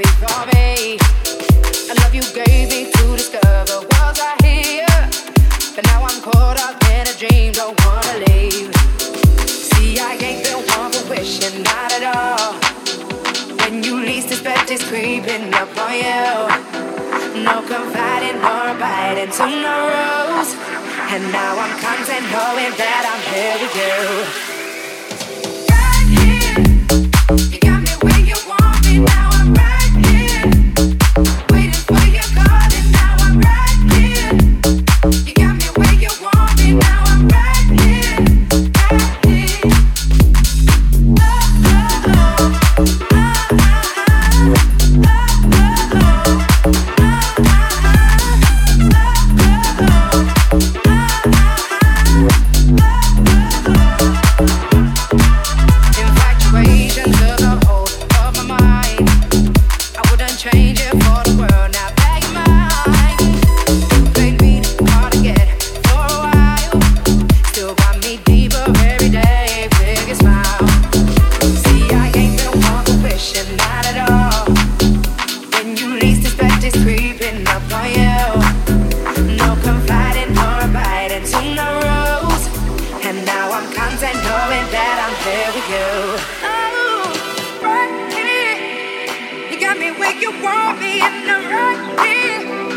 before me. I love you gave me to discover was I here, but now I'm caught up in a dream, don't wanna leave. See, I ain't the one for wishing, not at all. When you least expect it's creeping up on you. No confiding nor abiding to no rules. And now I'm content knowing that I'm here with you. Right here, you got me where you want me. Now I'm right here, waiting for your call. And now I'm right here, you got me where you want me. Now I'm right here, right here. Oh, oh, oh. You want me in the right here.